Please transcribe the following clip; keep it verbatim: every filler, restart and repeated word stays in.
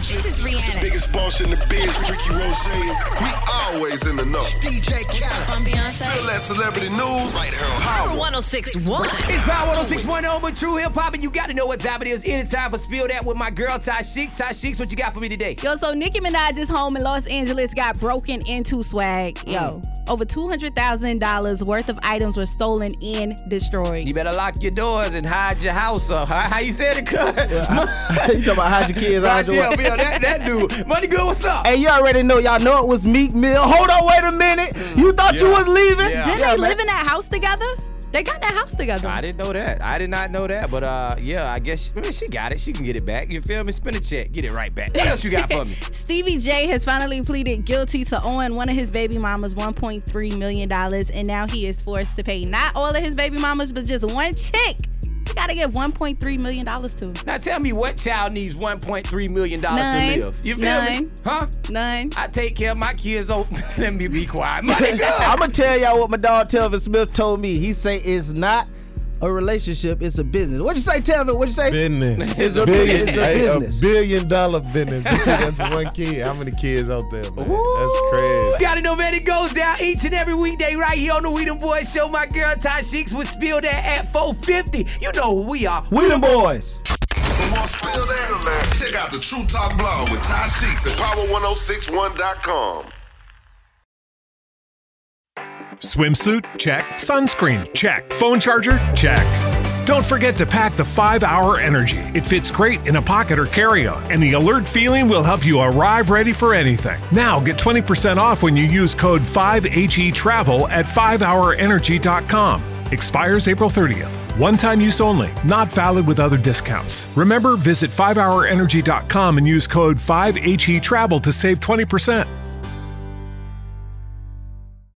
This is Rihanna. The biggest boss in the biz, Ricky Rose. We always in the know. D J Khaled. I'm Beyonce. Feel that celebrity news right here on Power one oh six point one. It's Power one oh six point one with True Hip Hop, and you got to know what time it is. It's time for Spill That with my girl, Ty Sheeks. Ty Sheeks, what you got for me today? Yo, so Nicki Minaj's home in Los Angeles got broken into, swag. Yo, mm. over two hundred thousand dollars worth of items were stolen and destroyed. You better lock your doors and hide your house up. How, how you said it, cuz? Well, you talking about hide your kids, hide your right there, that, that dude. Money Good, what's up? Hey, you already know. Y'all know it was Meek Mill. Hold on, wait a minute. Mm. You thought yeah. you was leaving? Yeah. Didn't yeah, they man. live in that house together? They got that house together. I didn't know that. I did not know that. But uh, yeah, I guess I mean, she got it. She can get it back. You feel me? Spin a check. Get it right back. What else you got for me? Stevie J has finally pleaded guilty to owing one of his baby mamas one point three million dollars. And now he is forced to pay not all of his baby mamas, but just one chick. He got to give one point three million dollars to. Now tell me what child needs one point three million dollars Nine. to live? You feel Nine. me? Huh? None. I take care of my kids. Oh, let me be quiet. Money Good. I'm going to tell y'all what my dog Telvin Smith told me. He say it's not a relationship, it's a business. What'd you say, Telvin? What'd you say? Business. It's a, billion, it's a hey, business. A billion dollar business. You see, that's one kid. How many kids out there, man? Ooh. That's crazy. You gotta know, man, it goes down each and every weekday right here on the We Them Boys Show. My girl, Ty Sheeks, will spill that at four fifty. You know who we are. We Them Boys. For more Spill That, check out the True Talk blog with Ty Sheeks at power one oh six one dot com. Swimsuit? Check. Sunscreen? Check. Phone charger? Check. Don't forget to pack the five hour Energy. It fits great in a pocket or carry-on, and the alert feeling will help you arrive ready for anything. Now get twenty percent off when you use code five H E travel at five hour energy dot com. Expires April thirtieth. One-time use only. Not valid with other discounts. Remember, visit five hour energy dot com and use code five H E travel to save twenty percent.